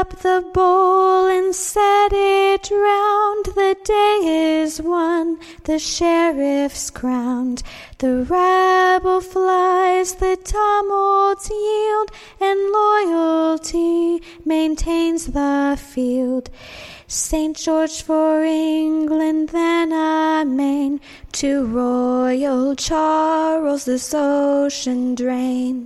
up the bowl and set it round. The day is won, the sheriff's crowned. The rabble flies, the tumults yield, and loyalty maintains the field. St. George for England, then amain, to royal Charles this ocean drain.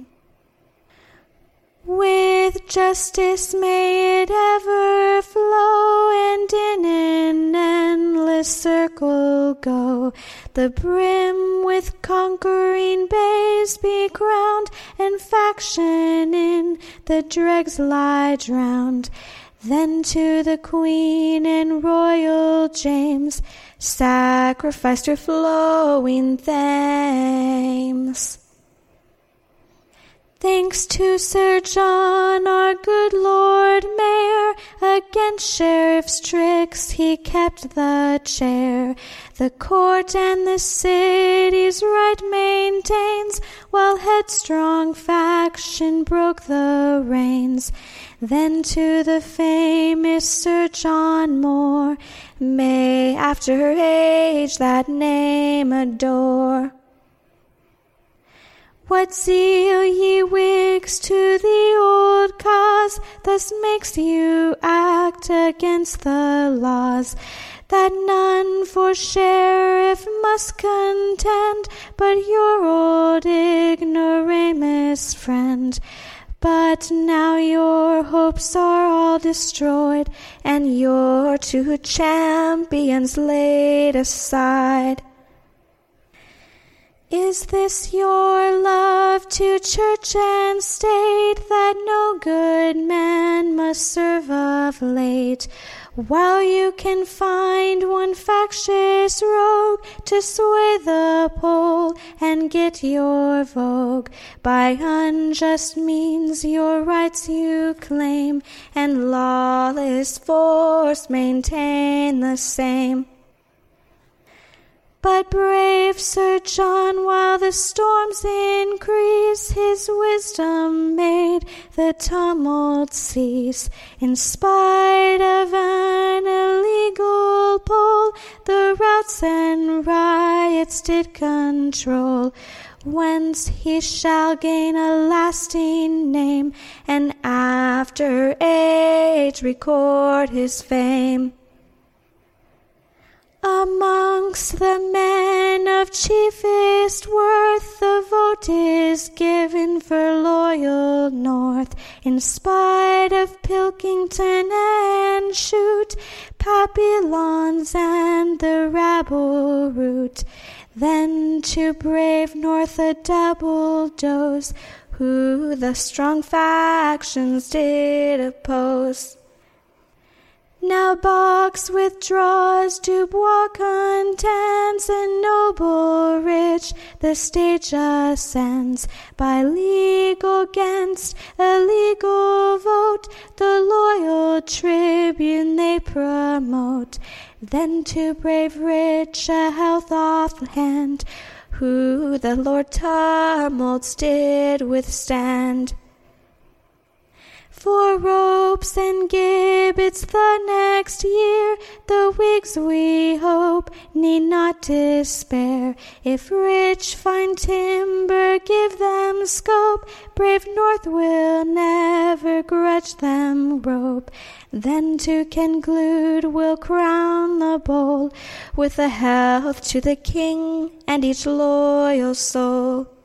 With justice may it ever flow, and in an endless circle go. The brim with conquering bays be crowned, and faction in the dregs lie drowned. Then to the Queen and royal James sacrificed her flowing thames. Thanks to Sir John, our good Lord Mayor, against sheriff's tricks he kept the chair. The court and the city's right maintains, while headstrong faction broke the reins. Then to the famous Sir John Moore, may after her age that name adore. What zeal, ye Whigs, to the old cause, thus makes you act against the laws, that none for sheriff must contend, but your old ignoramus friend. But now your hopes are all destroyed, and your two champions laid aside. Is this your love to church and state, that no good man must serve of late, while you can find one factious rogue to sway the poll and get your vogue? By unjust means your rights you claim, and lawless force maintain the same. But brave Sir John, while the storms increase, his wisdom made the tumult cease. In spite of an illegal poll, the routs and riots did control, whence he shall gain a lasting name, and after age record his fame. Amongst the men of chiefest worth, the vote is given for loyal North. In spite of Pilkington and Shute, Papillons and the rabble root. Then to brave North a double dose, who the strong factions did oppose. Now Box withdraws, Dubois contends, and noble rich the stage ascends. By legal against a legal vote, the loyal tribune they promote. Then to brave rich a health offhand, who the Lord tumults did withstand. For ropes and gibbets the next year, the Whigs we hope need not despair. If rich find timber, give them scope, brave North will never grudge them rope. Then to conclude we'll crown the bowl, with a health to the King and each loyal soul.